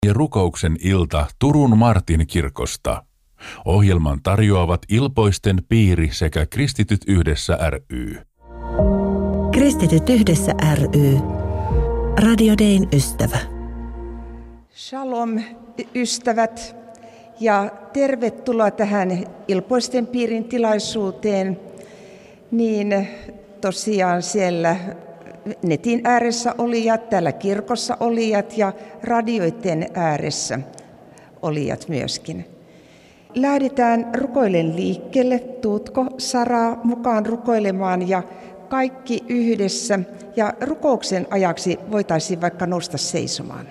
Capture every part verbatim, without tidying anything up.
ja rukouksen ilta Turun Martin kirkosta. Ohjelman tarjoavat Ilpoisten piiri sekä Kristityt yhdessä ry. Kristityt yhdessä ry. Radio Dayn ystävä. Shalom ystävät ja tervetuloa tähän Ilpoisten piirin tilaisuuteen. Niin tosiaan siellä netin ääressä olijat, täällä kirkossa olijat ja radioiden ääressä olijat myöskin. Lähdetään rukoilen liikkeelle. Tuutko Sara mukaan rukoilemaan ja kaikki yhdessä. Ja rukouksen ajaksi voitaisiin vaikka nousta seisomaan.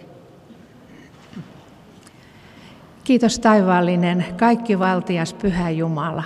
Kiitos taivaallinen, kaikkivaltias Pyhä Jumala.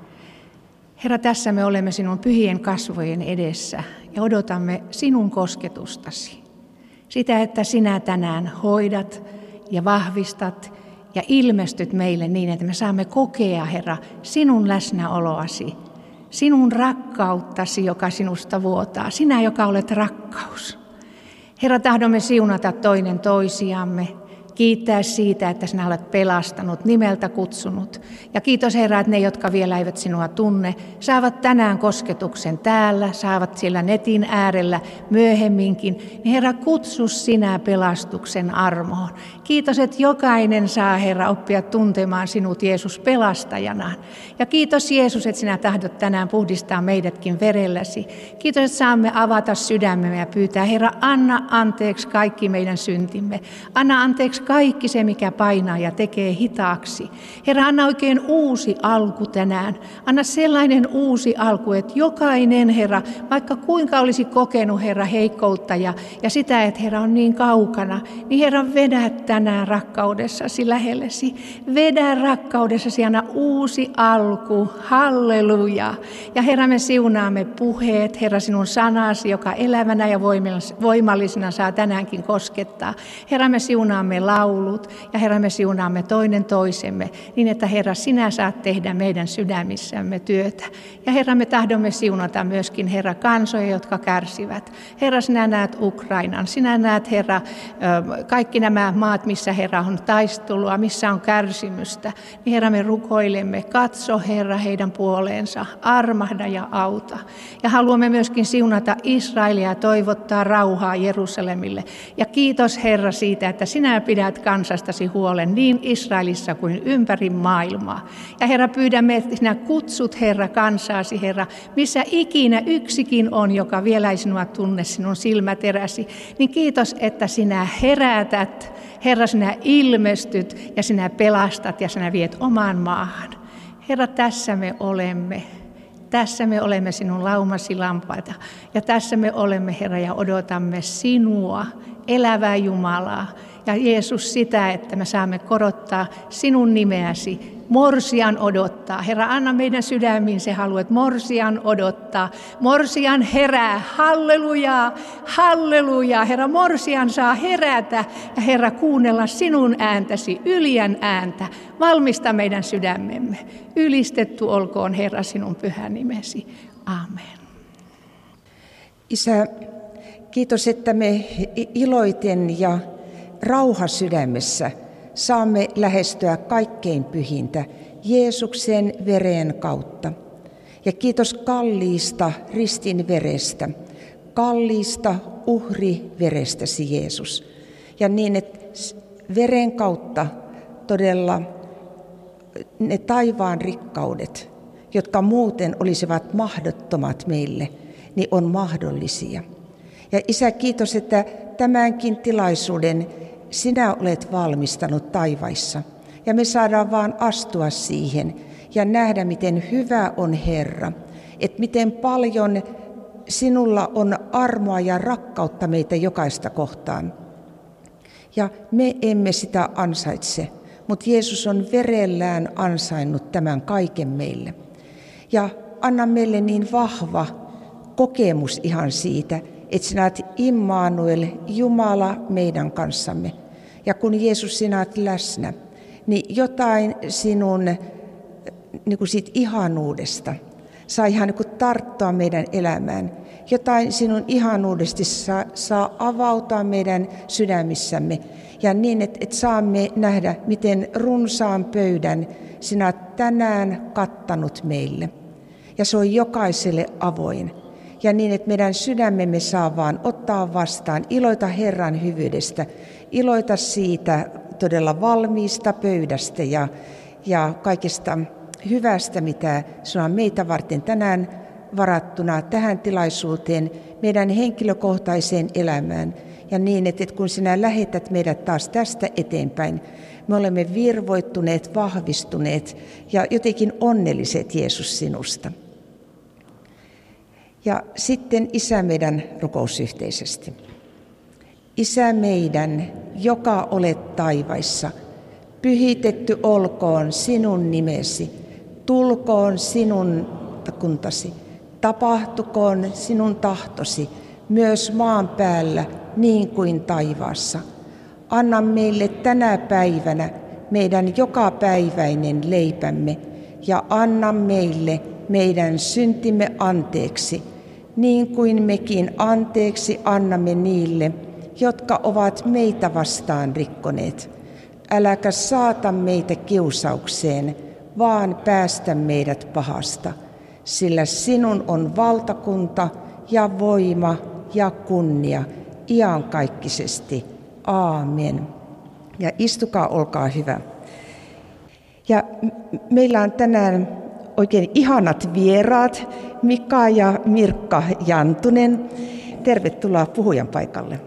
Herra, tässä me olemme sinun pyhien kasvojen edessä ja odotamme sinun kosketustasi. Sitä, että sinä tänään hoidat ja vahvistat ja ilmestyt meille niin, että me saamme kokea, Herra, sinun läsnäoloasi, sinun rakkauttasi, joka sinusta vuotaa, sinä, joka olet rakkaus. Herra, tahdomme siunata toinen toisiamme, kiittää siitä, että sinä olet pelastanut, nimeltä kutsunut. Ja kiitos Herra, että ne, jotka vielä eivät sinua tunne, saavat tänään kosketuksen täällä, saavat siellä netin äärellä myöhemminkin. Niin Herra, kutsu sinä pelastuksen armoon. Kiitos, että jokainen saa, Herra, oppia tuntemaan sinut Jeesus pelastajanaan. Ja kiitos Jeesus, että sinä tahdot tänään puhdistaa meidätkin verelläsi. Kiitos, että saamme avata sydämemme ja pyytää, Herra, anna anteeksi kaikki meidän syntimme. Anna anteeksi kaikki se, mikä painaa ja tekee hitaaksi. Herra, anna oikein uusi alku tänään. Anna sellainen uusi alku, että jokainen, Herra, vaikka kuinka olisi kokenut, Herra, heikkoutta ja, ja sitä, että Herra on niin kaukana, niin Herra, vedä tänään rakkaudessasi lähellesi. Vedä rakkaudessasi, anna uusi alku. Halleluja. Ja Herra, me siunaamme puheet, Herra, sinun sanasi, joka elävänä ja voimallisena saa tänäänkin koskettaa. Herra, me siunaamme laulut ja Herra, me siunaamme toinen toisemme niin, että Herra, sinä saat tehdä meidän sydämissämme työtä. Ja Herra, me tahdomme siunata myöskin, Herra, kansoja, jotka kärsivät. Herra, sinä näet Ukrainan, sinä näet, Herra, kaikki nämä maat, missä, Herra, on taistelua, missä on kärsimystä. Niin Herra, me rukoilemme, katso, Herra, heidän puoleensa, armahda ja auta. Ja haluamme myöskin siunata Israelia ja toivottaa rauhaa Jerusalemille. Ja kiitos, Herra, siitä, että sinä pidät kansastasi huolen niin Israelissa kuin ympäri maailmaa. Ja Herra, pyydämme, että sinä kutsut, Herra, kansaasi, Herra, missä ikinä yksikin on, joka vielä ei sinua tunne, sinun silmäteräsi. Niin kiitos, että sinä herätät, Herra, sinä ilmestyt ja sinä pelastat ja sinä viet omaan maahan. Herra, tässä me olemme. Tässä me olemme sinun laumasi lampaita. Ja tässä me olemme, Herra, ja odotamme sinua, elävää Jumalaa. Ja Jeesus, sitä, että me saamme korottaa sinun nimeäsi. Morsian odottaa. Herra, anna meidän sydämiin se halu, että morsian odottaa. Morsian herää. Hallelujaa, hallelujaa. Herra, morsian saa herätä ja Herra, kuunnella sinun ääntäsi, Ylijän ääntä. Valmista meidän sydämemme. Ylistetty olkoon, Herra, sinun pyhä nimesi. Amen. Isä, kiitos, että me iloiten ja rauha sydämessä saamme lähestyä kaikkein pyhintä Jeesuksen veren kautta. Ja kiitos kalliista ristin verestä, kalliista uhriverestäsi Jeesus. Ja niin, että veren kautta todella ne taivaan rikkaudet, jotka muuten olisivat mahdottomat meille, niin on mahdollisia. Ja Isä, kiitos, että tämänkin tilaisuuden sinä olet valmistanut taivaissa. Ja me saadaan vaan astua siihen ja nähdä, miten hyvä on Herra. Että miten paljon sinulla on armoa ja rakkautta meitä jokaista kohtaan. Ja me emme sitä ansaitse, mutta Jeesus on verellään ansainnut tämän kaiken meille. Ja anna meille niin vahva kokemus ihan siitä, että sinä olet Immanuel, Jumala meidän kanssamme. Ja kun Jeesus sinä olet läsnä, niin jotain sinun niin kuin siitä ihanuudesta saa ihan niin kuin tarttua meidän elämään. Jotain sinun ihanuudesti saa, saa avautua meidän sydämissämme. Ja niin, että, että saamme nähdä, miten runsaan pöydän sinä olet tänään kattanut meille. Ja se on jokaiselle avoin. Ja niin, että meidän sydämemme saa vaan ottaa vastaan, iloita Herran hyvyydestä, iloita siitä todella valmiista pöydästä ja, ja kaikesta hyvästä, mitä sinua on meitä varten tänään varattuna tähän tilaisuuteen, meidän henkilökohtaiseen elämään. Ja niin, että kun sinä lähetät meidät taas tästä eteenpäin, me olemme virvoittuneet, vahvistuneet ja jotenkin onnelliset Jeesus sinusta. Ja sitten Isä meidän rukousyhteisesti. Isä meidän, joka olet taivaissa, pyhitetty olkoon sinun nimesi, tulkoon sinun kuntasi, tapahtukoon sinun tahtosi, myös maan päällä niin kuin taivaassa. Anna meille tänä päivänä meidän jokapäiväinen leipämme ja anna meille meidän syntimme anteeksi, niin kuin mekin anteeksi annamme niille, jotka ovat meitä vastaan rikkoneet. Äläkä saata meitä kiusaukseen, vaan päästä meidät pahasta, sillä sinun on valtakunta ja voima ja kunnia iankaikkisesti. Aamen. Ja istukaa, olkaa hyvä. Ja meillä on tänään oikein ihanat vieraat, Mika ja Mirkka Jantunen. Tervetuloa puhujan paikalle.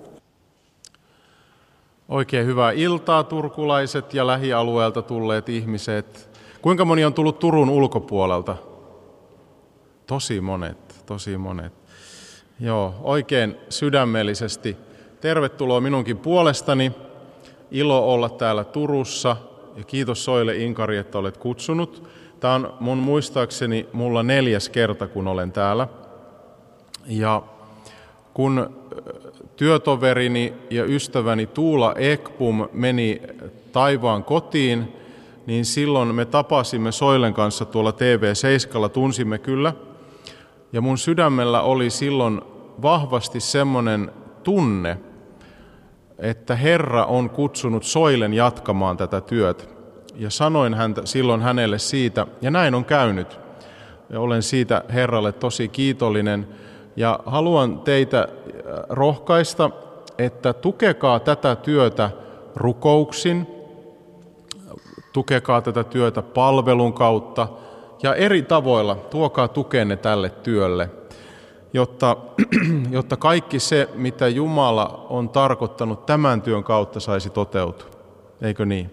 Oikein hyvää iltaa, turkulaiset ja lähialueelta tulleet ihmiset. Kuinka moni on tullut Turun ulkopuolelta? Tosi monet, tosi monet. Joo, oikein sydämellisesti tervetuloa minunkin puolestani. Ilo olla täällä Turussa ja kiitos Soile Inkari, että olet kutsunut. Tämä on mun muistaakseni mulla neljäs kerta, kun olen täällä. Ja kun työtoverini ja ystäväni Tuula Ekpum meni taivaan kotiin, niin silloin me tapasimme Soilen kanssa tuolla T V seitsemällä, tunsimme kyllä. Ja mun sydämellä oli silloin vahvasti semmoinen tunne, että Herra on kutsunut Soilen jatkamaan tätä työtä. Ja sanoin häntä, silloin hänelle siitä, ja näin on käynyt. Ja olen siitä Herralle tosi kiitollinen. Ja haluan teitä rohkaista, että tukekaa tätä työtä rukouksin, tukekaa tätä työtä palvelun kautta ja eri tavoilla tuokaa tukenne tälle työlle, jotta, jotta kaikki se, mitä Jumala on tarkoittanut tämän työn kautta, saisi toteutua. Eikö niin?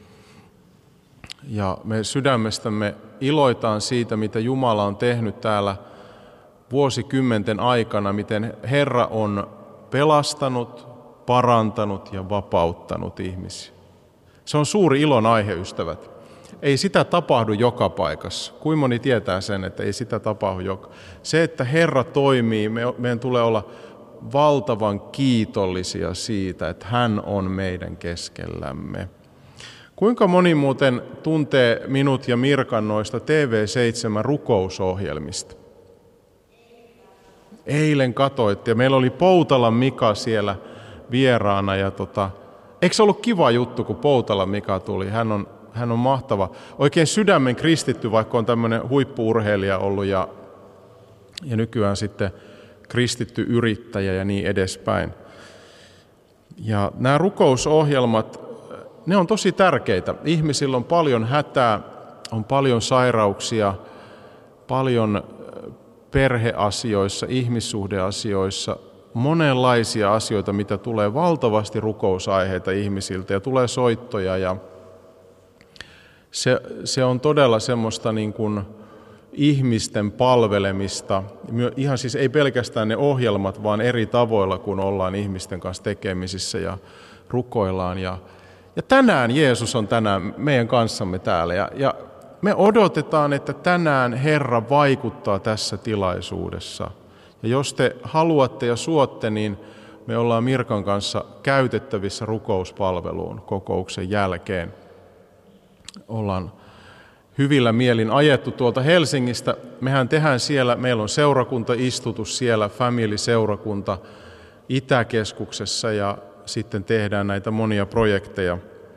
Ja me sydämestämme iloitaan siitä, mitä Jumala on tehnyt täällä vuosikymmenten aikana, miten Herra on pelastanut, parantanut ja vapauttanut ihmisiä. Se on suuri ilon aihe, ystävät. Ei sitä tapahdu joka paikassa. Kuinka moni tietää sen, että ei sitä tapahdu joka. Se, että Herra toimii, meidän tulee olla valtavan kiitollisia siitä, että hän on meidän keskellämme. Kuinka moni muuten tuntee minut ja Mirkan noista T V seitsemän rukousohjelmista? Eilen katoitte ja meillä oli Poutalan Mika siellä vieraana. Ja tota, eikö se ollut kiva juttu, kun Poutalan Mika tuli? Hän on, hän on mahtava. Oikein sydämen kristitty, vaikka on tämmöinen huippu-urheilija ollut ja, ja nykyään sitten kristitty yrittäjä ja niin edespäin. Ja nämä rukousohjelmat, ne on tosi tärkeitä. Ihmisillä on paljon hätää, on paljon sairauksia, paljon perheasioissa, ihmissuhdeasioissa, monenlaisia asioita, mitä tulee valtavasti rukousaiheita ihmisiltä ja tulee soittoja. Ja se, se on todella semmoista niin kuin ihmisten palvelemista, ihan siis ei pelkästään ne ohjelmat, vaan eri tavoilla, kun ollaan ihmisten kanssa tekemisissä ja rukoillaan. Ja, ja tänään Jeesus on tänään meidän kanssamme täällä ja, ja me odotetaan, että tänään Herra vaikuttaa tässä tilaisuudessa. Ja jos te haluatte ja suotte, niin me ollaan Mirkan kanssa käytettävissä rukouspalveluun kokouksen jälkeen. Ollaan hyvillä mielin ajettu tuolta Helsingistä. Mehän tehdään siellä, meillä on seurakuntaistutus siellä, family-seurakunta Itäkeskuksessa ja sitten tehdään näitä monia projekteja,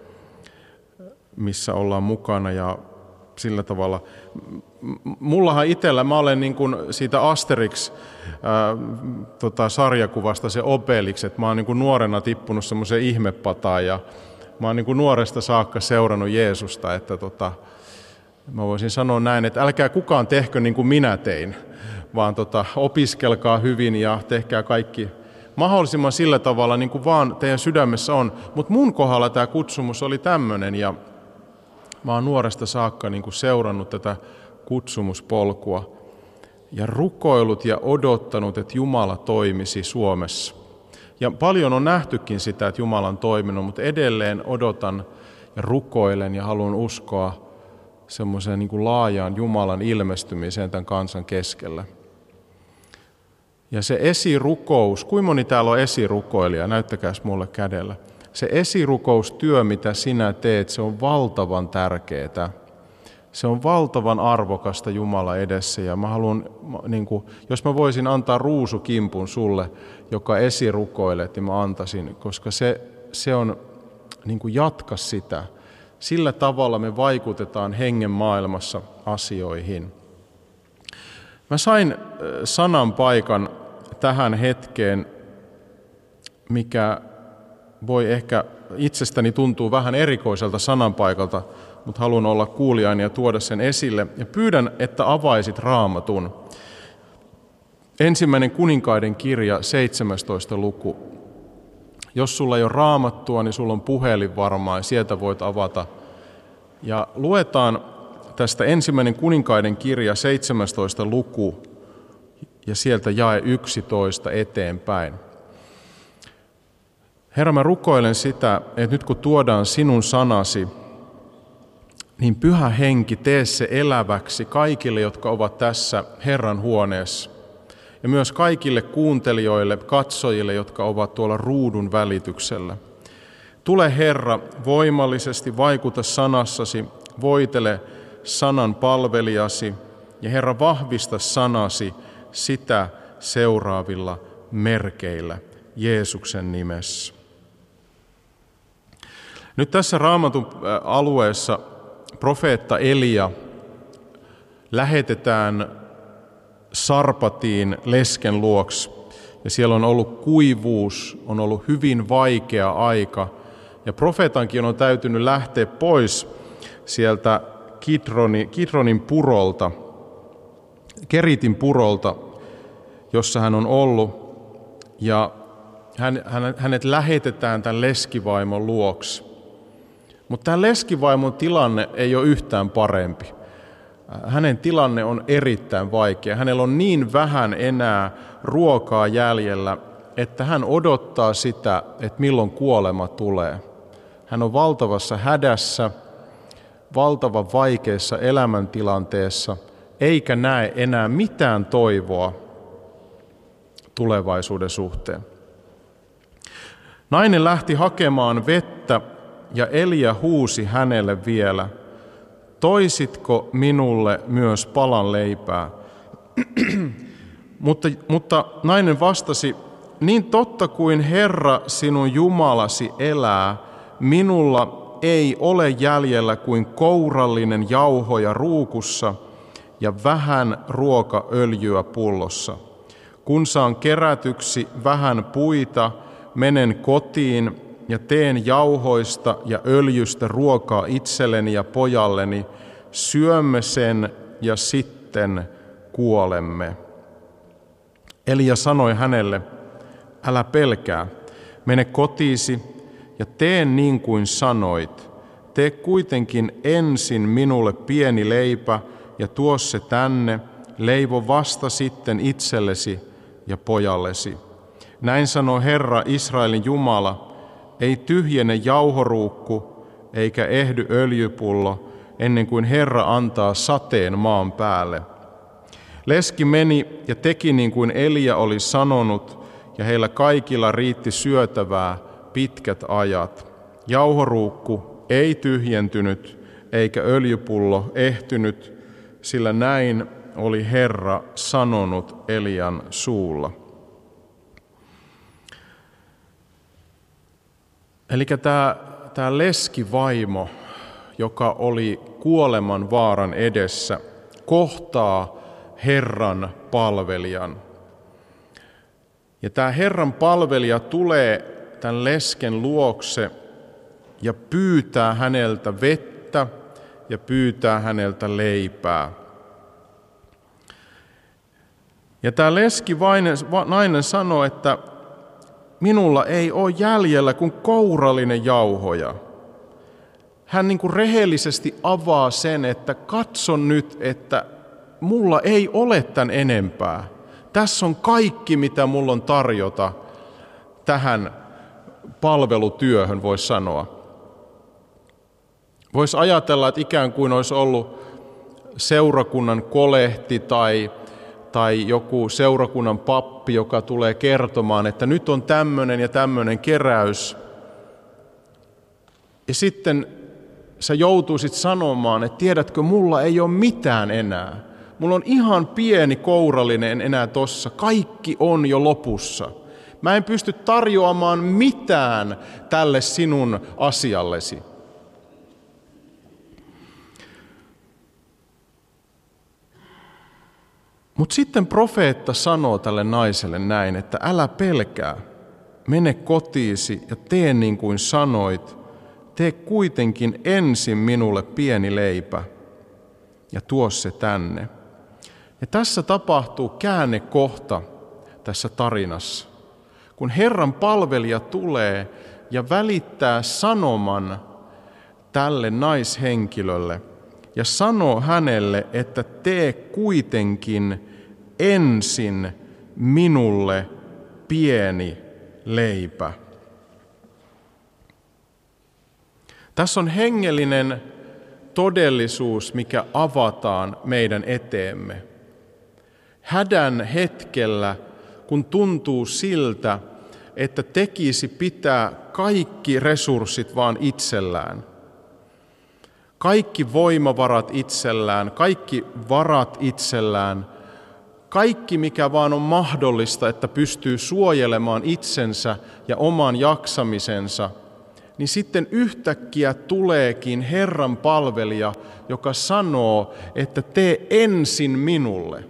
missä ollaan mukana ja sillä tavalla. Mullahan itsellä, mä olen niin kuin siitä Asterix ää, tota, sarjakuvasta se Obelix, että mä oon niin kuin nuorena tippunut semmoiseen ihmepataan ja mä oon niin kuin nuoresta saakka seurannut Jeesusta, että tota, mä voisin sanoa näin, että älkää kukaan tehkö niin kuin minä tein, vaan tota, opiskelkaa hyvin ja tehkää kaikki mahdollisimman sillä tavalla, niin kuin vaan teidän sydämessä on. Mutta mun kohdalla tämä kutsumus oli tämmöinen ja mä oon nuoresta saakka niin kuin seurannut tätä kutsumuspolkua ja rukoillut ja odottanut, että Jumala toimisi Suomessa. Ja paljon on nähtykin sitä, että Jumala on toiminut, mutta edelleen odotan ja rukoilen ja haluan uskoa semmoiseen niin kuin laajaan Jumalan ilmestymiseen tämän kansan keskellä. Ja se esirukous, kuinka moni täällä on esirukoilija, näyttäkääs mulle kädellä. Se esirukoustyö, mitä sinä teet, se on valtavan tärkeää. Se on valtavan arvokasta Jumala edessä ja mä haluan, niin kuin, jos mä voisin antaa ruusukimpun sulle, joka esirukoilet, niin mä antaisin, koska se, se on, niin kuin jatka sitä. Sillä tavalla me vaikutetaan hengen maailmassa asioihin. Mä sain sanan paikan tähän hetkeen, mikä voi ehkä itsestäni tuntuu vähän erikoiselta sananpaikalta, mutta haluan olla kuulijainen ja tuoda sen esille. Ja pyydän, että avaisit Raamatun. Ensimmäinen Kuninkaiden kirja, seitsemästoista luku. Jos sulla ei ole Raamattua, niin sulla on puhelin varmaan ja sieltä voit avata. Ja luetaan tästä ensimmäinen Kuninkaiden kirja, seitsemästoista luku ja sieltä jae yksitoista eteenpäin. Herra, mä rukoilen sitä, että nyt kun tuodaan sinun sanasi, niin Pyhä Henki, tee se eläväksi kaikille, jotka ovat tässä Herran huoneessa. Ja myös kaikille kuuntelijoille, katsojille, jotka ovat tuolla ruudun välityksellä. Tule Herra, voimallisesti vaikuta sanassasi, voitele sanan palvelijasi, ja Herra, vahvista sanasi sitä seuraavilla merkeillä Jeesuksen nimessä. Nyt tässä Raamatun alueessa profeetta Elia lähetetään Sarpatiin lesken luoksi. Ja siellä on ollut kuivuus, on ollut hyvin vaikea aika. Ja profeetankin on täytynyt lähteä pois sieltä Kidroni, Kidronin purolta, Keritin purolta, jossa hän on ollut. Ja hän, hänet lähetetään tämän leskivaimon luoksi. Mutta tämä leskivaimon tilanne ei ole yhtään parempi. Hänen tilanne on erittäin vaikea. Hänellä on niin vähän enää ruokaa jäljellä, että hän odottaa sitä, että milloin kuolema tulee. Hän on valtavassa hädässä, valtavan vaikeassa elämäntilanteessa, eikä näe enää mitään toivoa tulevaisuuden suhteen. Nainen lähti hakemaan vettä ja Elia huusi hänelle vielä, toisitko minulle myös palan leipää? mutta, mutta nainen vastasi, niin totta kuin Herra sinun Jumalasi elää, minulla ei ole jäljellä kuin kourallinen jauhoja ruukussa ja vähän ruokaöljyä pullossa. Kun saan kerätyksi vähän puita, menen kotiin ja teen jauhoista ja öljystä ruokaa itselleni ja pojalleni, syömme sen ja sitten kuolemme. Elia sanoi hänelle, älä pelkää, mene kotiisi ja tee niin kuin sanoit. Tee kuitenkin ensin minulle pieni leipä ja tuo se tänne, leivo vasta sitten itsellesi ja pojallesi. Näin sanoi Herra Israelin Jumala, ei tyhjene jauhoruukku eikä ehdy öljypullo, ennen kuin Herra antaa sateen maan päälle. Leski meni ja teki niin kuin Elia oli sanonut, ja heillä kaikilla riitti syötävää pitkät ajat. Jauhoruukku ei tyhjentynyt, eikä öljypullo ehtynyt, sillä näin oli Herra sanonut Elian suulla. Eli tämä, tämä leskivaimo, joka oli kuoleman vaaran edessä, kohtaa Herran palvelijan. Ja tämä Herran palvelija tulee tämän lesken luokse ja pyytää häneltä vettä ja pyytää häneltä leipää. Ja tämä leski nainen sanoo, että minulla ei ole jäljellä kuin kourallinen jauhoja. Hän niin kuin rehellisesti avaa sen, että katson nyt, että mulla ei ole tämän enempää. Tässä on kaikki, mitä mulla on tarjota tähän palvelutyöhön, voisi sanoa. Voisi ajatella, että ikään kuin olisi ollut seurakunnan kolehti tai, tai joku seurakunnan pappi, joka tulee kertomaan, että nyt on tämmöinen ja tämmöinen keräys. Ja sitten sä joutuisit sanomaan, että tiedätkö, mulla ei ole mitään enää. Mulla on ihan pieni kourallinen enää tossa. Kaikki on jo lopussa. Mä en pysty tarjoamaan mitään tälle sinun asiallesi. Mutta sitten profeetta sanoo tälle naiselle näin, että älä pelkää, mene kotiisi ja tee niin kuin sanoit, tee kuitenkin ensin minulle pieni leipä ja tuo se tänne. Ja tässä tapahtuu käännekohta tässä tarinassa, kun Herran palvelija tulee ja välittää sanoman tälle naishenkilölle ja sanoo hänelle, että tee kuitenkin ensin minulle pieni leipä. Tässä on hengellinen todellisuus, mikä avataan meidän eteemme. Hädän hetkellä, kun tuntuu siltä, että tekisi pitää kaikki resurssit vaan itsellään. Kaikki voimavarat itsellään, kaikki varat itsellään, kaikki mikä vaan on mahdollista, että pystyy suojelemaan itsensä ja oman jaksamisensa, niin sitten yhtäkkiä tuleekin Herran palvelija, joka sanoo, että tee ensin minulle.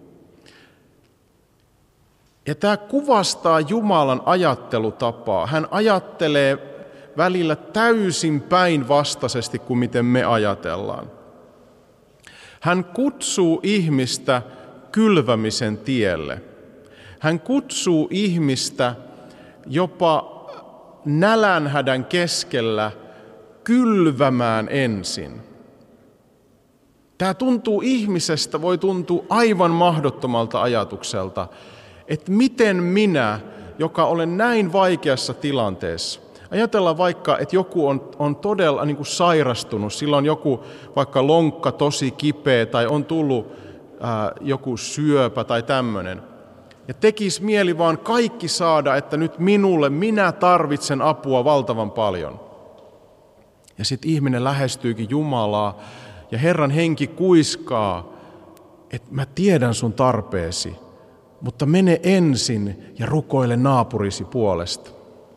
Ja tämä kuvastaa Jumalan ajattelutapaa. Hän ajattelee välillä täysin päinvastaisesti kuin miten me ajatellaan. Hän kutsuu ihmistä kylvämisen tielle. Hän kutsuu ihmistä jopa nälänhädän keskellä kylvämään ensin. Tämä tuntuu ihmisestä, voi tuntua aivan mahdottomalta ajatukselta, että miten minä, joka olen näin vaikeassa tilanteessa, ajatellaan vaikka, että joku on, on todella niin kuin sairastunut, sillä on joku vaikka lonkka tosi kipeä tai on tullut ää, joku syöpä tai tämmöinen. Ja tekisi mieli vaan kaikki saada, että nyt minulle, minä tarvitsen apua valtavan paljon. Ja sitten ihminen lähestyykin Jumalaa ja Herran henki kuiskaa, että mä tiedän sun tarpeesi, mutta mene ensin ja rukoile naapurisi puolesta.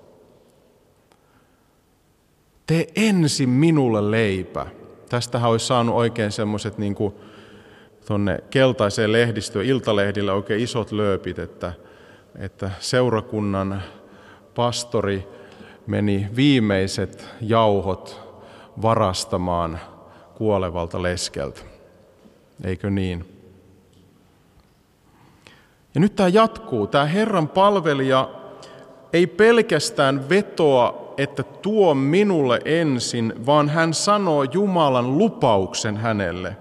Tee ensin minulle leipä. Tästähän olisi saanut oikein semmoiset niin kuin tuonne keltaiseen lehdistöön, iltalehdille oikein isot lööpit, että, että seurakunnan pastori meni viimeiset jauhot varastamaan kuolevalta leskeltä. Eikö niin? Ja nyt tämä jatkuu. Tämä Herran palvelija ei pelkästään vetoa, että tuo minulle ensin, vaan hän sanoo Jumalan lupauksen hänelle.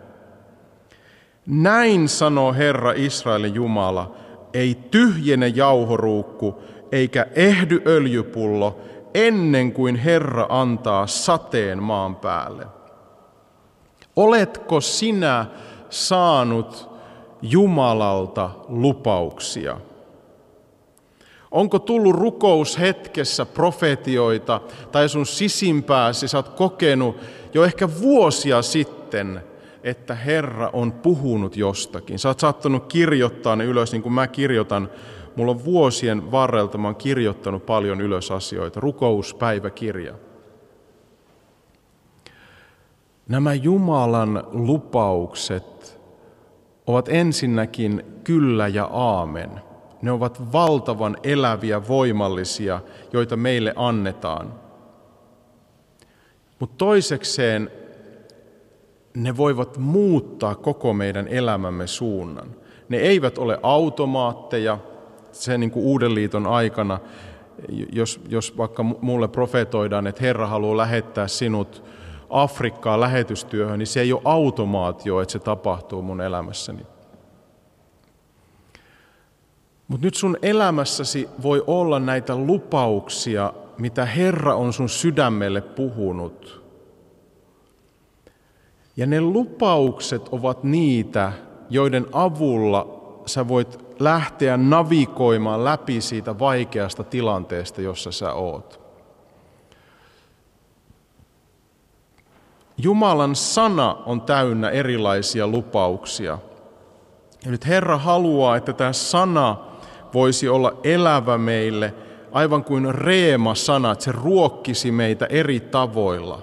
Näin sanoo Herra Israelin Jumala, ei tyhjene jauhoruukku eikä ehdy öljypullo ennen kuin Herra antaa sateen maan päälle. Oletko sinä saanut Jumalalta lupauksia? Onko tullut rukoushetkessä profetioita tai sun sisimpääsi sä oot kokenut jo ehkä vuosia sitten, että Herra on puhunut jostakin. Sä oot saattanut kirjoittaa ne ylös, niin kuin mä kirjoitan. Mulla on vuosien varrelta, mä oon kirjoittanut paljon ylös asioita. Rukouspäiväkirja. Nämä Jumalan lupaukset ovat ensinnäkin kyllä ja aamen. Ne ovat valtavan eläviä, voimallisia, joita meille annetaan. Mutta toisekseen ne voivat muuttaa koko meidän elämämme suunnan. Ne eivät ole automaatteja. Se niin kuin Uuden liiton aikana, jos, jos vaikka mulle profetoidaan, että Herra haluaa lähettää sinut Afrikkaan lähetystyöhön, niin se ei ole automaatio, että se tapahtuu mun elämässäni. Mutta nyt sun elämässäsi voi olla näitä lupauksia, mitä Herra on sun sydämelle puhunut. Ja ne lupaukset ovat niitä, joiden avulla sä voit lähteä navigoimaan läpi siitä vaikeasta tilanteesta, jossa sä oot. Jumalan sana on täynnä erilaisia lupauksia. Ja nyt Herra haluaa, että tämä sana voisi olla elävä meille, aivan kuin reema-sana, että se ruokkisi meitä eri tavoilla.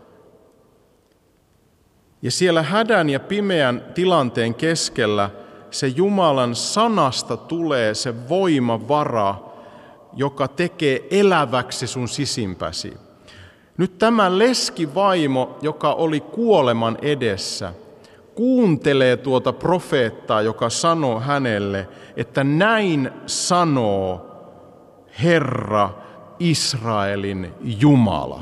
Ja siellä hädän ja pimeän tilanteen keskellä se Jumalan sanasta tulee se voimavara, joka tekee eläväksi sun sisimpäsi. Nyt tämä leskivaimo, joka oli kuoleman edessä, kuuntelee tuota profeettaa, joka sanoo hänelle, että näin sanoo Herra Israelin Jumala.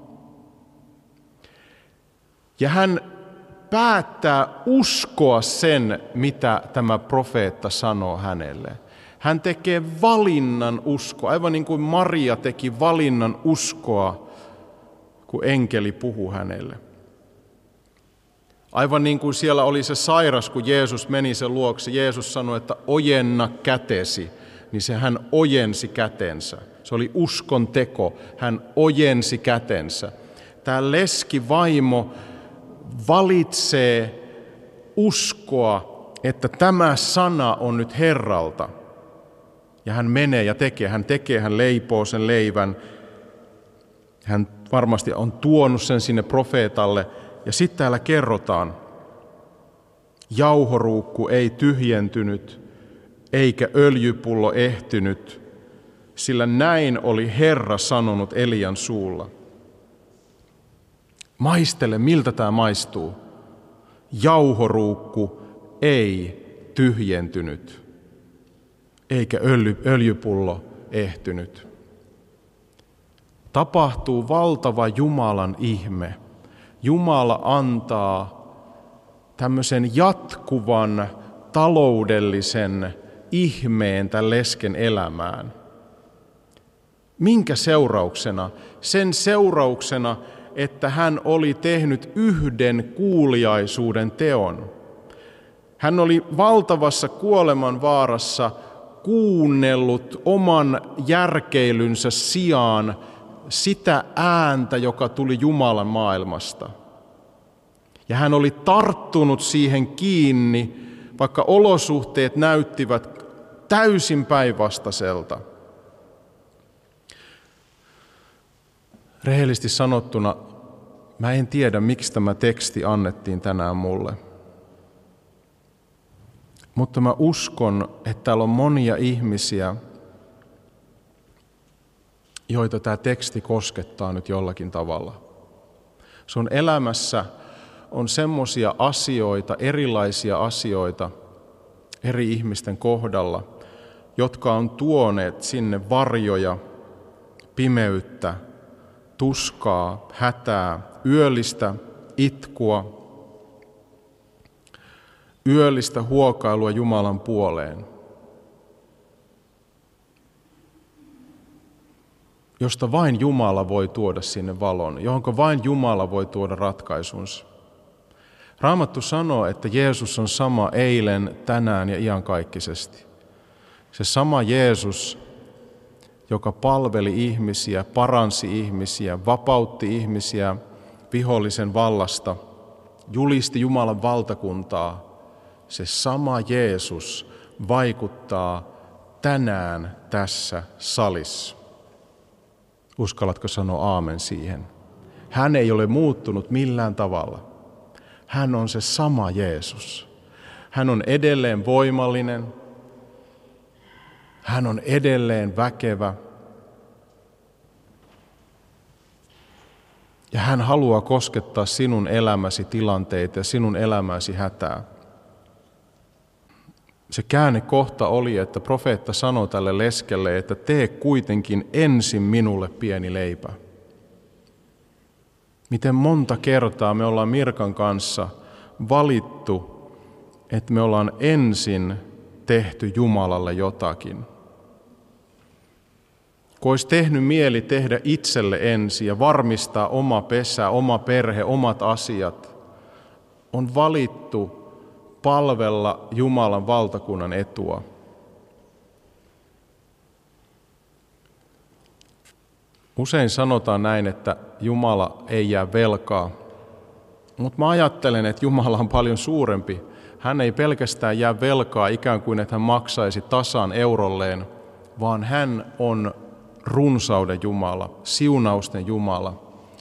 Ja hän päättää uskoa sen, mitä tämä profeetta sanoo hänelle. Hän tekee valinnan uskoa, aivan niin kuin Maria teki valinnan uskoa, kun enkeli puhui hänelle. Aivan niin kuin siellä oli se sairas, kun Jeesus meni sen luokse. Jeesus sanoi, että ojenna kätesi, niin se hän ojensi kätensä. Se oli uskon teko. Hän ojensi kätensä. Tämä leskivaimo valitsee uskoa, että tämä sana on nyt Herralta. Ja hän menee ja tekee. Hän tekee, hän leipoo sen leivän. Hän varmasti on tuonut sen sinne profeetalle. Ja sitten täällä kerrotaan, jauhoruukku ei tyhjentynyt, eikä öljypullo ehtynyt, sillä näin oli Herra sanonut Elian suulla. Maistele, miltä tämä maistuu. Jauhoruukku ei tyhjentynyt, eikä öljy, öljypullo ehtynyt. Tapahtuu valtava Jumalan ihme. Jumala antaa tämmöisen jatkuvan taloudellisen ihmeen tämän lesken elämään. Minkä seurauksena? Sen seurauksena, että hän oli tehnyt yhden kuuliaisuuden teon. Hän oli valtavassa kuoleman vaarassa kuunnellut oman järkeilynsä sijaan sitä ääntä, joka tuli Jumalan maailmasta. Ja hän oli tarttunut siihen kiinni, vaikka olosuhteet näyttivät täysin päinvastaiselta. Rehellisesti sanottuna, mä en tiedä, miksi tämä teksti annettiin tänään mulle. Mutta mä uskon, että täällä on monia ihmisiä, joita tämä teksti koskettaa nyt jollakin tavalla. Sun elämässä on semmoisia asioita, erilaisia asioita eri ihmisten kohdalla, jotka on tuoneet sinne varjoja, pimeyttä, tuskaa, hätää, yöllistä itkua, yöllistä huokailua Jumalan puoleen, josta vain Jumala voi tuoda sinne valon, johonka vain Jumala voi tuoda ratkaisunsa. Raamattu sanoo, että Jeesus on sama eilen, tänään ja iankaikkisesti. Se sama Jeesus, joka palveli ihmisiä, paransi ihmisiä, vapautti ihmisiä vihollisen vallasta, julisti Jumalan valtakuntaa, se sama Jeesus vaikuttaa tänään tässä salissa. Uskallatko sanoa aamen siihen? Hän ei ole muuttunut millään tavalla. Hän on se sama Jeesus. Hän on edelleen voimallinen. Hän on edelleen väkevä. Ja hän haluaa koskettaa sinun elämäsi tilanteita ja sinun elämäsi hätää. Se käännekohta oli, että profeetta sanoi tälle leskelle, että tee kuitenkin ensin minulle pieni leipä. Miten monta kertaa me ollaan Mirkan kanssa valittu, että me ollaan ensin tehty Jumalalle jotakin. Kun olisi tehnyt mieli tehdä itselle ensin ja varmistaa oma pesä, oma perhe, omat asiat, on valittu palvella Jumalan valtakunnan etua. Usein sanotaan näin, että Jumala ei jää velkaa, mutta mä ajattelen, että Jumala on paljon suurempi. Hän ei pelkästään jää velkaa ikään kuin, että hän maksaisi tasan eurolleen, vaan hän on runsauden Jumala, siunausten Jumala.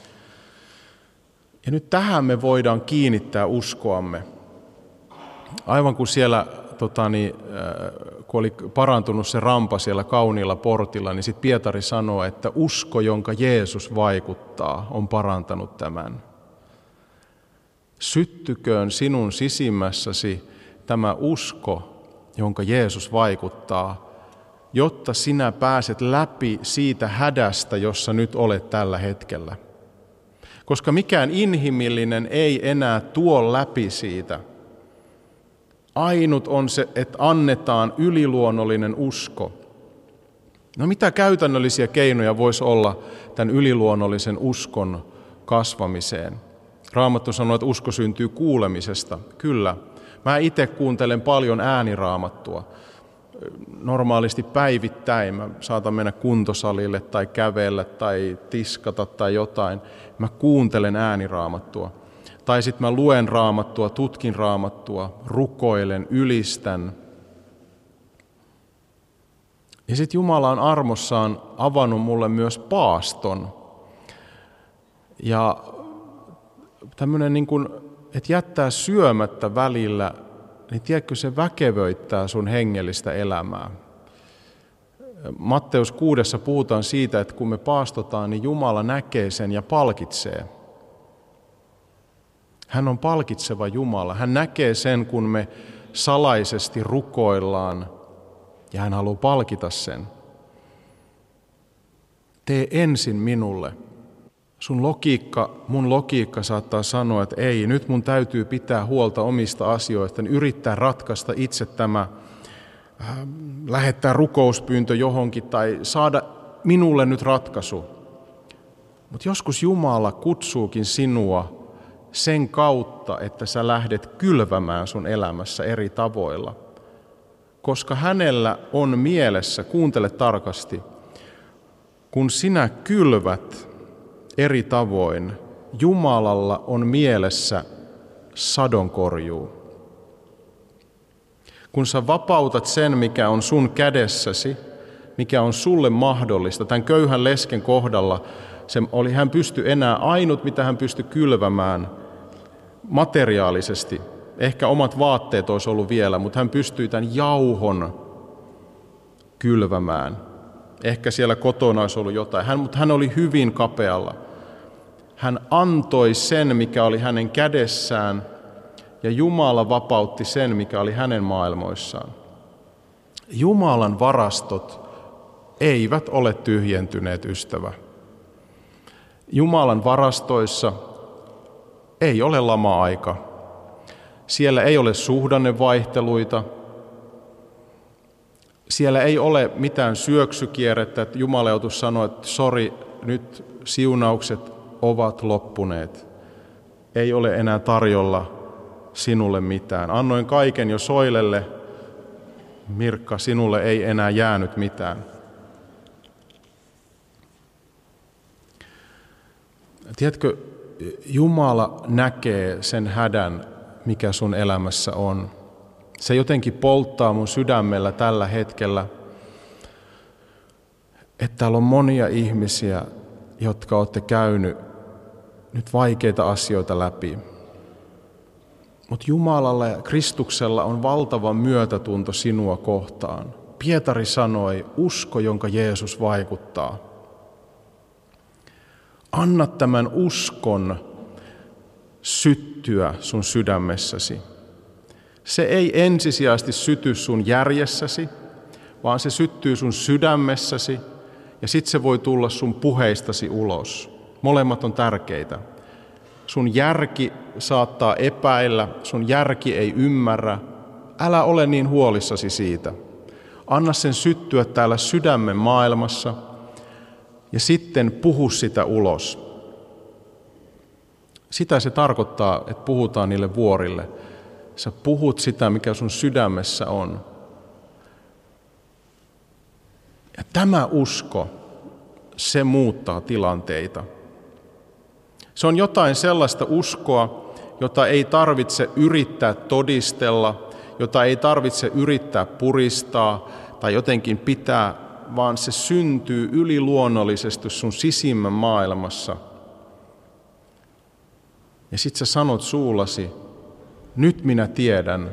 Ja nyt tähän me voidaan kiinnittää uskoamme. Aivan kuin siellä, tota, niin, kun oli parantunut se rampa siellä kauniilla portilla, niin sitten Pietari sanoo, että usko, jonka Jeesus vaikuttaa, on parantanut tämän. Syttyköön sinun sisimmässäsi tämä usko, jonka Jeesus vaikuttaa, jotta sinä pääset läpi siitä hädästä, jossa nyt olet tällä hetkellä. Koska mikään inhimillinen ei enää tuo läpi siitä. Ainut on se, että annetaan yliluonnollinen usko. No mitä käytännöllisiä keinoja voisi olla tämän yliluonnollisen uskon kasvamiseen? Raamattu sanoo, että usko syntyy kuulemisesta. Kyllä. Mä itse kuuntelen paljon ääniraamattua. Normaalisti päivittäin. Mä saatan mennä kuntosalille tai kävellä tai tiskata tai jotain. Mä kuuntelen ääniraamattua. Tai sitten mä luen raamattua, tutkin raamattua, rukoilen, ylistän. Ja sitten Jumala on armossaan avannut mulle myös paaston. Ja tämmöinen niin kuin, että jättää syömättä välillä, niin tiedätkö, se väkevöittää sun hengellistä elämää. Matteus kuudessa puhutaan siitä, että kun me paastotaan, niin Jumala näkee sen ja palkitsee. Hän on palkitseva Jumala. Hän näkee sen, kun me salaisesti rukoillaan, ja hän haluaa palkita sen. Tee ensin minulle. Sun logiikka, mun logiikka saattaa sanoa, että ei, nyt mun täytyy pitää huolta omista asioista, niin yrittää ratkaista itse tämä, äh, lähettää rukouspyyntö johonkin tai saada minulle nyt ratkaisu. Mutta joskus Jumala kutsuukin sinua sen kautta, että sä lähdet kylvämään sun elämässä eri tavoilla. Koska hänellä on mielessä, kuuntele tarkasti, kun sinä kylvät eri tavoin, Jumalalla on mielessä sadonkorjuu. Kun sä vapautat sen, mikä on sun kädessäsi, mikä on sulle mahdollista, tämän köyhän lesken kohdalla, se oli, hän pystyi enää, ainut mitä hän pystyi kylvämään materiaalisesti, ehkä omat vaatteet olisi ollut vielä, mutta hän pystyi tämän jauhon kylvämään. Ehkä siellä kotona olisi ollut jotain, hän, mutta hän oli hyvin kapealla. Hän antoi sen, mikä oli hänen kädessään, ja Jumala vapautti sen, mikä oli hänen maailmoissaan. Jumalan varastot eivät ole tyhjentyneet, ystävä. Jumalan varastoissa ei ole lama-aika. Siellä ei ole suhdannevaihteluita. Siellä ei ole mitään syöksykierrettä, että Jumala joutuisi sanoa, että sori, nyt siunaukset ovat loppuneet. Ei ole enää tarjolla sinulle mitään. Annoin kaiken jo Soilelle. Mirkka, sinulle ei enää jäänyt mitään. Tiedätkö, Jumala näkee sen hädän, mikä sun elämässä on. Se jotenkin polttaa mun sydämellä tällä hetkellä, että täällä on monia ihmisiä, jotka olette käynyt nyt vaikeita asioita läpi. Mutta Jumalalla ja Kristuksella on valtava myötätunto sinua kohtaan. Pietari sanoi, usko, jonka Jeesus vaikuttaa. Anna tämän uskon syttyä sun sydämessäsi. Se ei ensisijaisesti syty sun järjessäsi, vaan se syttyy sun sydämessäsi ja sitten se voi tulla sun puheistasi ulos. Molemmat on tärkeitä. Sun järki saattaa epäillä, sun järki ei ymmärrä. Älä ole niin huolissasi siitä. Anna sen syttyä täällä sydämen maailmassa ja sitten puhu sitä ulos. Sitä se tarkoittaa, että puhutaan niille vuorille. Sä puhut sitä, mikä sun sydämessä on. Ja tämä usko, se muuttaa tilanteita. Se on jotain sellaista uskoa, jota ei tarvitse yrittää todistella, jota ei tarvitse yrittää puristaa tai jotenkin pitää, vaan se syntyy yliluonnollisesti sun sisimmän maailmassa. Ja sit sä sanot suullasi, nyt minä tiedän,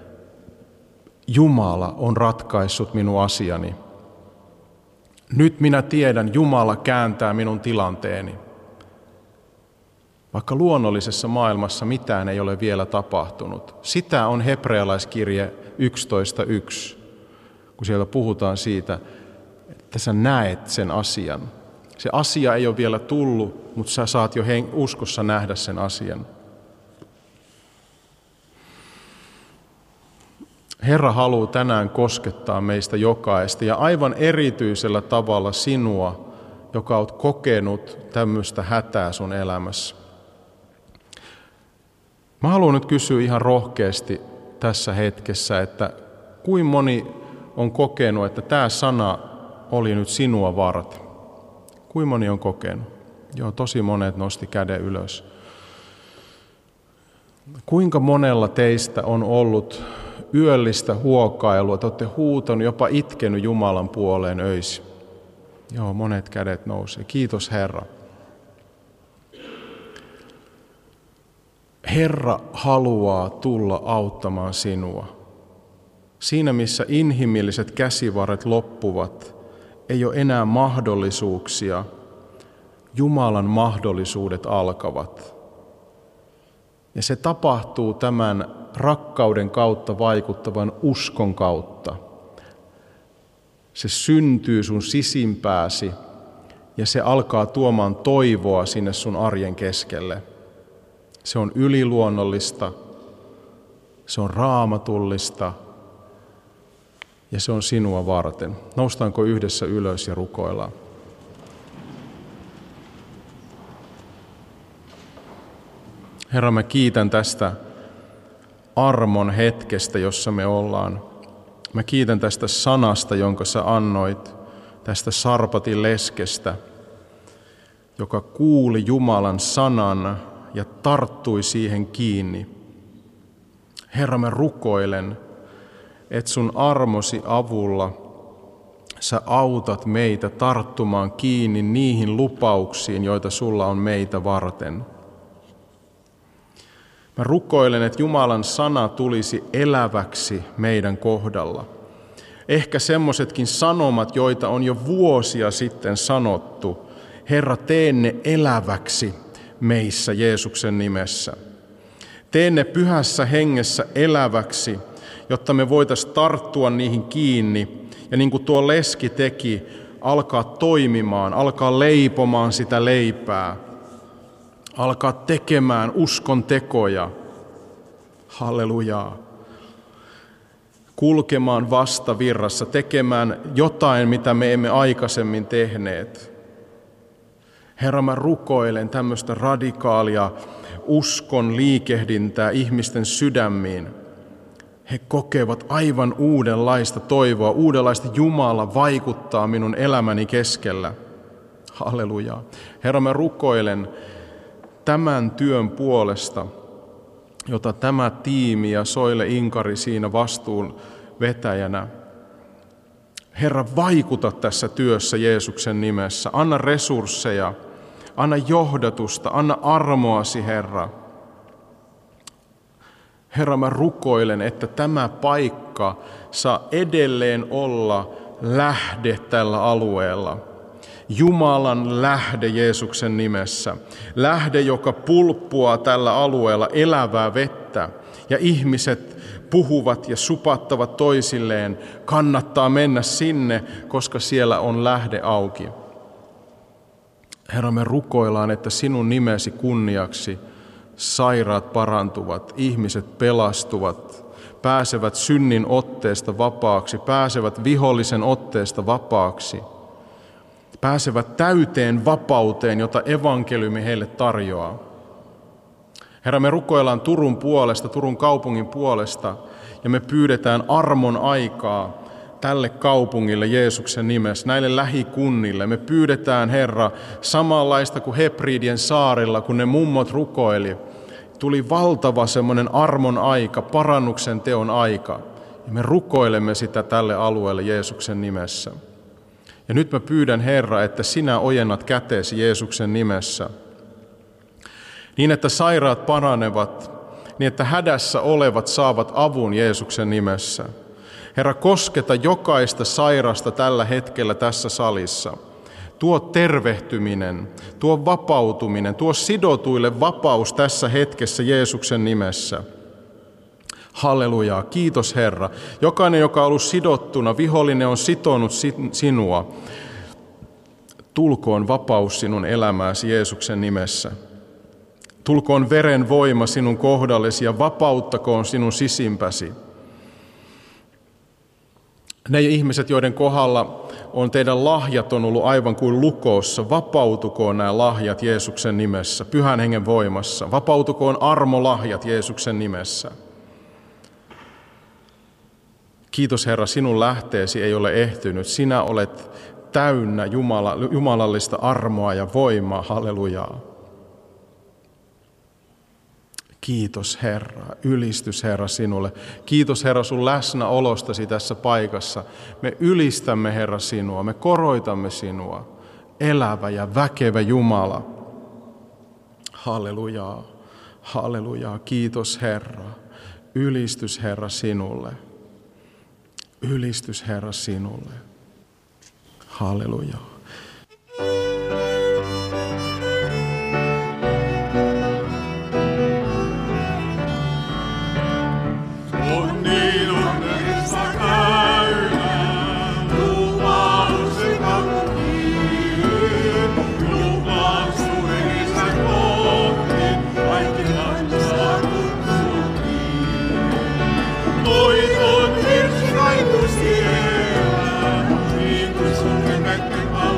Jumala on ratkaissut minun asiani. Nyt minä tiedän, Jumala kääntää minun tilanteeni. Vaikka luonnollisessa maailmassa mitään ei ole vielä tapahtunut. Sitä on hebrealaiskirje yksitoista yksi, kun siellä puhutaan siitä, että sä näet sen asian. Se asia ei ole vielä tullut, mutta sä saat jo uskossa nähdä sen asian. Herra haluaa tänään koskettaa meistä jokaista ja aivan erityisellä tavalla sinua, joka olet kokenut tämmöistä hätää sun elämässä. Mä haluan nyt kysyä ihan rohkeasti tässä hetkessä, että kuinka moni on kokenut, että tämä sana oli nyt sinua varten? Kuinka moni on kokenut? Joo, tosi monet nosti käden ylös. Kuinka monella teistä on ollut yöllistä huokailua, te olette huutanut, jopa itkenyt Jumalan puoleen öisin? Joo, monet kädet nousee. Kiitos Herra. Herra haluaa tulla auttamaan sinua. Siinä, missä inhimilliset käsivarret loppuvat, ei ole enää mahdollisuuksia. Jumalan mahdollisuudet alkavat. Ja se tapahtuu tämän rakkauden kautta vaikuttavan uskon kautta. Se syntyy sun sisimpääsi ja se alkaa tuomaan toivoa sinne sun arjen keskelle. Se on yliluonnollista, se on raamatullista ja se on sinua varten. Noustaanko yhdessä ylös ja rukoillaan? Herra, mä kiitän tästä armon hetkestä, jossa me ollaan. Mä kiitän tästä sanasta, jonka sä annoit, tästä Sarpatin leskestä, joka kuuli Jumalan sanan ja tarttui siihen kiinni. Herra, mä rukoilen, että sun armosi avulla sä autat meitä tarttumaan kiinni niihin lupauksiin, joita sulla on meitä varten. Mä rukoilen, että Jumalan sana tulisi eläväksi meidän kohdalla. Ehkä semmoisetkin sanomat, joita on jo vuosia sitten sanottu. Herra, tee ne eläväksi meissä Jeesuksen nimessä. Tee ne pyhässä hengessä eläväksi, jotta me voitaisiin tarttua niihin kiinni. Ja niin kuin tuo leski teki, alkaa toimimaan, alkaa leipomaan sitä leipää. Alkaa tekemään uskon tekoja. Hallelujaa. Kulkemaan vastavirrassa, tekemään jotain, mitä me emme aikaisemmin tehneet. Herra, mä rukoilen tämmöistä radikaalia uskon liikehdintää ihmisten sydämiin. He kokevat aivan uudenlaista toivoa, uudenlaista Jumala vaikuttaa minun elämäni keskellä. Halleluja. Herra, mä rukoilen, tämän työn puolesta, jota tämä tiimi ja Soile Inkari siinä vastuun vetäjänä. Herra, vaikuta tässä työssä Jeesuksen nimessä. Anna resursseja, anna johdatusta, anna armoasi, Herra. Herra, mä rukoilen, että tämä paikka saa edelleen olla lähde tällä alueella. Jumalan lähde Jeesuksen nimessä. Lähde, joka pulppuaa tällä alueella elävää vettä. Ja ihmiset puhuvat ja supattavat toisilleen. Kannattaa mennä sinne, koska siellä on lähde auki. Herra, me rukoillaan, että sinun nimesi kunniaksi sairaat parantuvat, ihmiset pelastuvat, pääsevät synnin otteesta vapaaksi, pääsevät vihollisen otteesta vapaaksi, pääsevät täyteen vapauteen, jota evankeliumi heille tarjoaa. Herra, me rukoillaan Turun puolesta, Turun kaupungin puolesta, ja me pyydetään armon aikaa tälle kaupungille Jeesuksen nimessä, näille lähikunnille. Me pyydetään, Herra, samanlaista kuin Hebridien saarilla, kun ne mummot rukoili. Tuli valtava semmoinen armon aika, parannuksen teon aika. Ja me rukoilemme sitä tälle alueelle Jeesuksen nimessä. Ja nyt mä pyydän, Herra, että sinä ojennat käteesi Jeesuksen nimessä. Niin, että sairaat paranevat, niin että hädässä olevat saavat avun Jeesuksen nimessä. Herra, kosketa jokaista sairasta tällä hetkellä tässä salissa. Tuo tervehtyminen, tuo vapautuminen, tuo sidotuille vapaus tässä hetkessä Jeesuksen nimessä. Hallelujaa, kiitos Herra. Jokainen, joka on ollut sidottuna, vihollinen on sitonut sinua. Tulkoon vapaus sinun elämääsi Jeesuksen nimessä. Tulkoon veren voima sinun kohdallesi ja vapauttakoon sinun sisimpäsi. Ne ihmiset, joiden kohdalla on teidän lahjat on ollut aivan kuin lukoossa, vapautukoon nämä lahjat Jeesuksen nimessä, Pyhän Hengen voimassa. Vapautukoon armolahjat Jeesuksen nimessä. Kiitos Herra, sinun lähteesi ei ole ehtynyt. Sinä olet täynnä Jumala, jumalallista armoa ja voimaa. Hallelujaa. Kiitos Herra, ylistys Herra sinulle. Kiitos Herra sun läsnäolostasi tässä paikassa. Me ylistämme Herra sinua, me koroitamme sinua. Elävä ja väkevä Jumala. Hallelujaa, hallelujaa, kiitos Herra. Ylistys Herra sinulle. Ylistys Herra sinulle. Hallelujaa. Niin kuin sun nimetty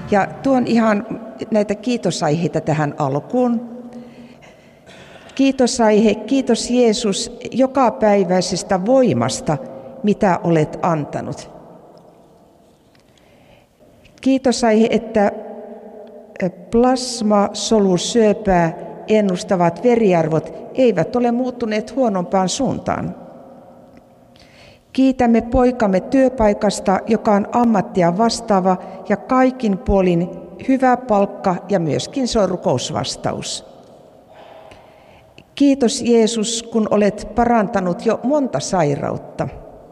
Ja tuon ihan näitä kiitosaiheita tähän alkuun. Kiitosaihe, kiitos Jeesus jokapäiväisestä voimasta, mitä olet antanut. Kiitosaihe, että plasmasolusyöpää ennustavat veriarvot eivät ole muuttuneet huonompaan suuntaan. Kiitämme poikamme työpaikasta, joka on ammattia vastaava ja kaikin puolin hyvä palkka ja myöskin se on rukousvastaus. Kiitos Jeesus, kun olet parantanut jo monta sairautta.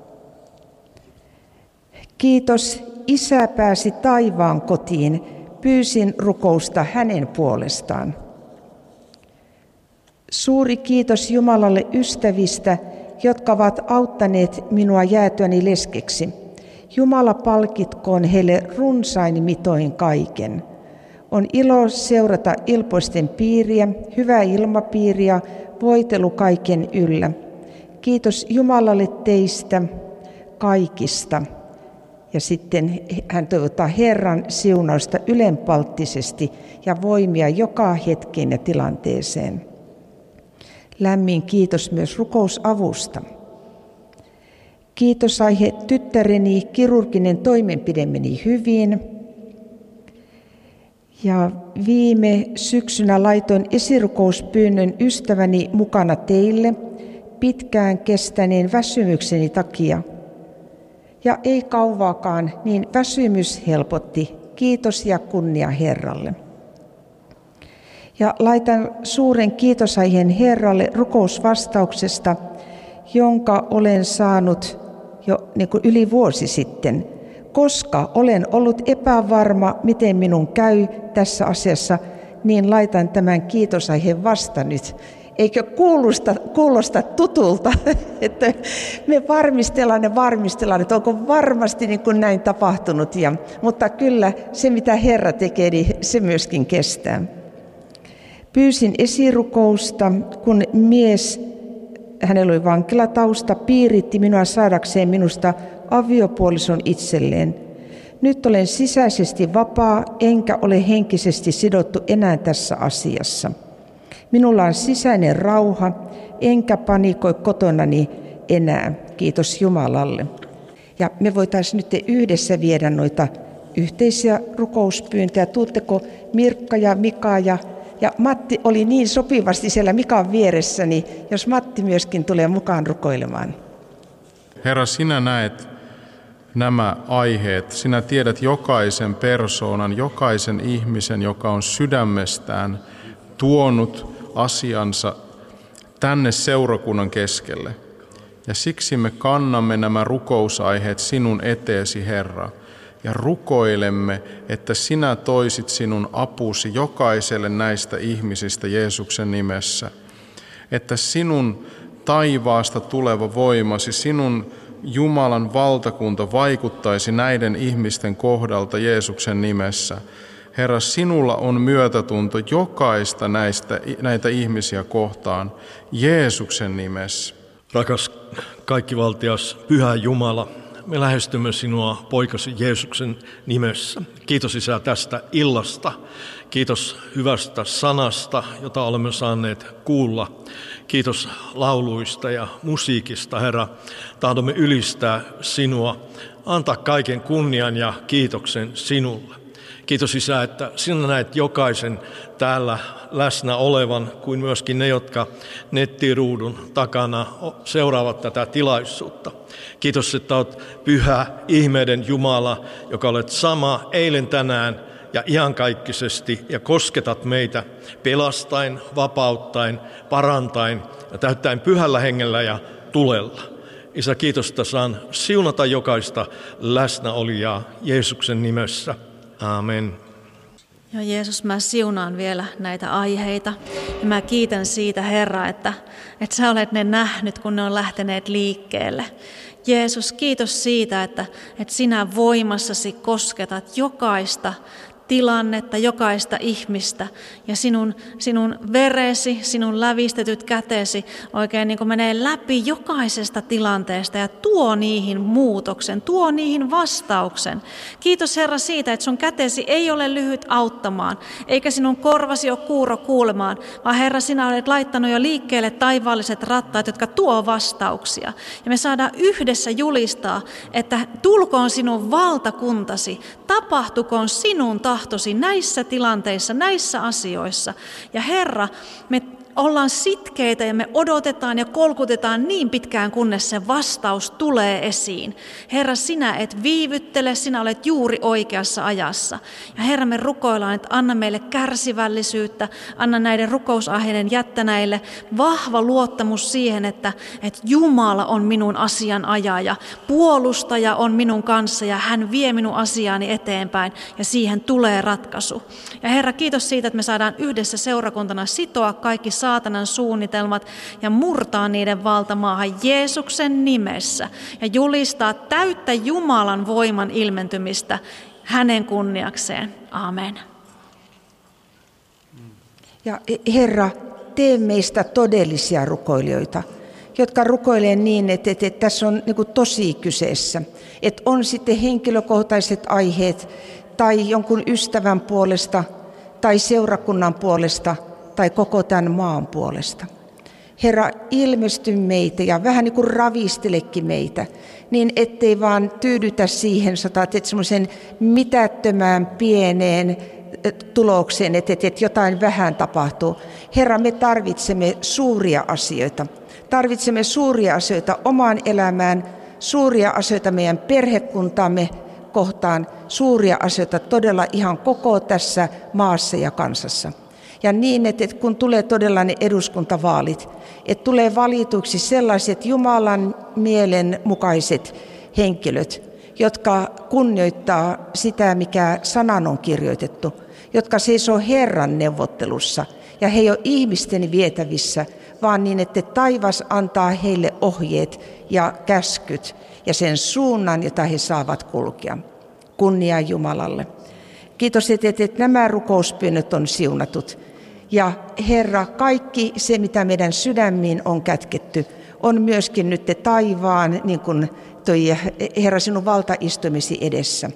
Kiitos, Isä pääsi taivaan kotiin, pyysin rukousta hänen puolestaan. Suuri kiitos Jumalalle ystävistä, jotka ovat auttaneet minua jäätyäni leskeksi. Jumala palkitkoon heille runsain mitoin kaiken. On ilo seurata ilpoisten piiriä, hyvää ilmapiiriä, voitelu kaiken yllä. Kiitos Jumalalle teistä kaikista. Ja sitten hän toivottaa Herran siunausta ylenpalttisesti ja voimia joka hetkeen ja tilanteeseen. Lämmin kiitos myös rukousavusta. Kiitosaihe tyttäreni, kirurginen toimenpide meni hyvin. Ja viime syksynä laitoin esirukouspyynnön ystäväni mukana teille pitkään kestäneen väsymykseni takia. Ja ei kauvaakaan, niin väsymys helpotti. Kiitos ja kunnia Herralle. Ja laitan suuren kiitosaiheen Herralle rukousvastauksesta, jonka olen saanut jo niin kuin yli vuosi sitten, koska olen ollut epävarma, miten minun käy tässä asiassa, niin laitan tämän kiitosaiheen vasta nyt. Eikö kuulosta, kuulosta tutulta, että me varmistellaan ja varmistellaan, että onko varmasti niin kuin näin tapahtunut. Ja, mutta kyllä se, mitä Herra tekee, niin se myöskin kestää. Pyysin esirukousta, kun mies, hänellä oli vankilatausta, piiritti minua saadakseen minusta aviopuolison itselleen. Nyt olen sisäisesti vapaa, enkä ole henkisesti sidottu enää tässä asiassa. Minulla on sisäinen rauha, enkä panikoi kotonani enää. Kiitos Jumalalle. Ja me voitaisiin nyt yhdessä viedä noita yhteisiä rukouspyyntöjä. Tuutteko Mirkka ja Mika ja, ja Matti oli niin sopivasti siellä Mikan vieressä, niin jos Matti myöskin tulee mukaan rukoilemaan. Herra, sinä näet nämä aiheet. Sinä tiedät jokaisen persoonan, jokaisen ihmisen, joka on sydämestään tuonut asiansa tänne seurakunnan keskelle. Ja siksi me kannamme nämä rukousaiheet sinun eteesi, Herra, ja rukoilemme, että sinä toisit sinun apusi jokaiselle näistä ihmisistä Jeesuksen nimessä. Että sinun taivaasta tuleva voimasi, sinun Jumalan valtakunta vaikuttaisi näiden ihmisten kohdalta Jeesuksen nimessä. Herra, sinulla on myötätunto jokaista näistä, näitä ihmisiä kohtaan Jeesuksen nimessä. Rakas kaikkivaltias Pyhä Jumala, me lähestymme sinua poikasi Jeesuksen nimessä. Kiitos Isä tästä illasta. Kiitos hyvästä sanasta, jota olemme saaneet kuulla. Kiitos lauluista ja musiikista, Herra. Tahdomme ylistää sinua, antaa kaiken kunnian ja kiitoksen sinulle. Kiitos Isä, että sinä näet jokaisen täällä läsnä olevan, kuin myöskin ne, jotka nettiruudun takana seuraavat tätä tilaisuutta. Kiitos, että olet pyhä ihmeiden Jumala, joka olet sama eilen, tänään ja iankaikkisesti ja kosketat meitä pelastain, vapauttain, parantain ja täyttäen pyhällä hengellä ja tulella. Isä, kiitos, että saan siunata jokaista läsnäolijaa Jeesuksen nimessä. Amen. Joo, Jeesus, mä siunaan vielä näitä aiheita ja mä kiitän siitä, Herra, että, että sä olet ne nähnyt, kun ne on lähteneet liikkeelle. Jeesus, kiitos siitä, että, että sinä voimassasi kosketat jokaista tilannetta, jokaista ihmistä. Ja sinun, sinun veresi, sinun lävistetyt kätesi oikein niin kuin menee läpi jokaisesta tilanteesta ja tuo niihin muutoksen, tuo niihin vastauksen. Kiitos Herra siitä, että sun kätesi ei ole lyhyt auttamaan, eikä sinun korvasi ole kuuro kuulemaan, vaan Herra, sinä olet laittanut jo liikkeelle taivaalliset rattaat, jotka tuo vastauksia. Ja me saadaan yhdessä julistaa, että tulkoon sinun valtakuntasi, tapahtukoon sinun tahtosi näissä tilanteissa, näissä asioissa. Ja Herra, me ollaan sitkeitä ja me odotetaan ja kolkutetaan niin pitkään, kunnes se vastaus tulee esiin. Herra, sinä et viivyttele, sinä olet juuri oikeassa ajassa. Ja Herra, me rukoillaan, että anna meille kärsivällisyyttä, anna näiden rukousaiheiden jättänäille vahva luottamus siihen, että, että Jumala on minun asianajaja, puolustaja on minun kanssa ja hän vie minun asiaani eteenpäin ja siihen tulee ratkaisu. Ja Herra, kiitos siitä, että me saadaan yhdessä seurakuntana sitoa kaikki saatanan suunnitelmat ja murtaa niiden valtamaahan Jeesuksen nimessä ja julistaa täyttä Jumalan voiman ilmentymistä hänen kunniakseen. Amen. Ja Herra, tee meistä todellisia rukoilijoita, jotka rukoilee niin, että, että, että tässä on niin kuin tosi kyseessä. Että on sitten henkilökohtaiset aiheet tai jonkun ystävän puolesta tai seurakunnan puolesta tai koko tämän maan puolesta. Herra, ilmesty meitä ja vähän niin kuin ravistelekin meitä, niin ettei vaan tyydytä siihen, sotat, että semmoisen mitättömään pieneen tulokseen, että, että jotain vähän tapahtuu. Herra, me tarvitsemme suuria asioita. Tarvitsemme suuria asioita omaan elämään, suuria asioita meidän perhekuntaamme kohtaan, suuria asioita todella ihan koko tässä maassa ja kansassa. Ja niin, että kun tulee todella ne eduskuntavaalit, että tulee valituiksi sellaiset Jumalan mielen mukaiset henkilöt, jotka kunnioittaa sitä, mikä sanan on kirjoitettu, jotka seisoo Herran neuvottelussa ja he ei ole ihmisten vietävissä, vaan niin, että taivas antaa heille ohjeet ja käskyt ja sen suunnan, jota he saavat kulkea. Kunnia Jumalalle. Kiitos, että, että nämä rukouspyynnöt on siunatut. Ja Herra, kaikki se, mitä meidän sydämiin on kätketty, on myöskin nyt taivaan, niin kuin toi Herra sinun valtaistumisi edessä.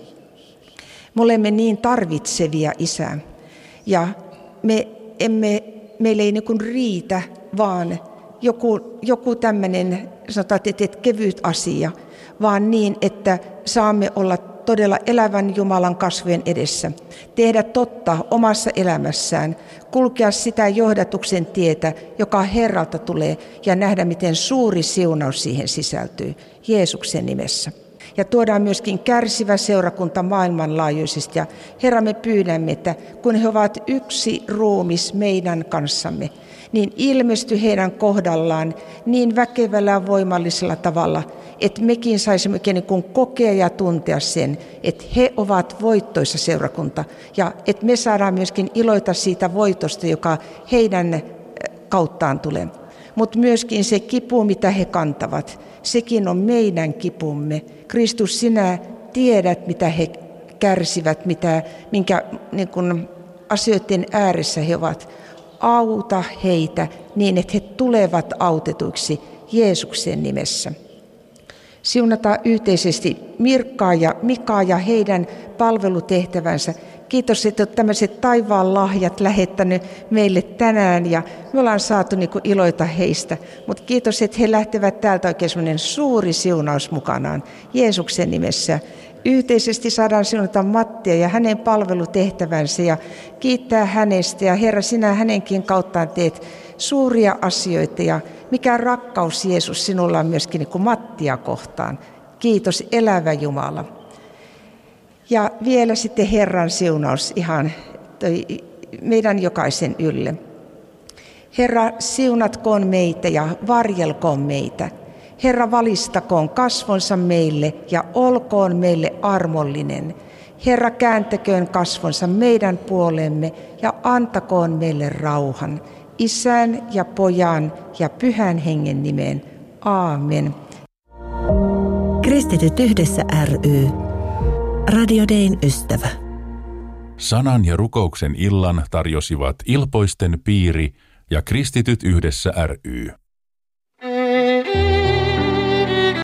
Me olemme niin tarvitsevia, Isä. Ja me emme, meille ei niin kuin riitä, vaan joku, joku tämmöinen, sanotaan, että, että kevyt asia, vaan niin, että saamme olla todella elävän Jumalan kasvojen edessä, tehdä totta omassa elämässään, kulkea sitä johdatuksen tietä, joka Herralta tulee, ja nähdä, miten suuri siunaus siihen sisältyy Jeesuksen nimessä. Ja tuodaan myöskin kärsivä seurakunta maailmanlaajuisesti. Ja Herra, me pyydämme, että kun he ovat yksi ruumis meidän kanssamme, niin ilmesty heidän kohdallaan niin väkevällä ja voimallisella tavalla, että mekin saisimme niin kuin kokea ja tuntea sen, että he ovat voittoisa seurakunta. Ja että me saadaan myöskin iloita siitä voitosta, joka heidän kauttaan tulee. Mutta myöskin se kipu, mitä he kantavat, sekin on meidän kipumme. Kristus, sinä tiedät, mitä he kärsivät, mitä, minkä niin kun asioiden ääressä he ovat. Auta heitä niin, että he tulevat autetuiksi Jeesuksen nimessä. Siunata yhteisesti Mirkkaa ja Mikaa ja heidän palvelutehtävänsä. Kiitos, että olet tämmöiset taivaan lahjat lähettänyt meille tänään ja me ollaan saatu niin kuin iloita heistä. Mutta kiitos, että he lähtevät täältä oikein semmoinen suuri siunaus mukanaan Jeesuksen nimessä. Yhteisesti saadaan siunata Mattia ja hänen palvelutehtävänsä ja kiittää hänestä. Ja Herra, sinä hänenkin kauttaan teet suuria asioita ja mikä rakkaus Jeesus sinulla on myöskin niin kuin Mattia kohtaan. Kiitos, elävä Jumala. Ja vielä sitten Herran siunaus ihan meidän jokaisen ylle. Herra, siunatkoon meitä ja varjelkoon meitä. Herra, valistakoon kasvonsa meille ja olkoon meille armollinen. Herra, kääntäköön kasvonsa meidän puolemme ja antakoon meille rauhan. Isän ja Pojan ja Pyhän Hengen nimeen. Aamen. Kristityt yhdessä ry. Radio Dayn ystävä. Sanan ja rukouksen illan tarjosivat Ilpoisten piiri ja Kristityt yhdessä ry.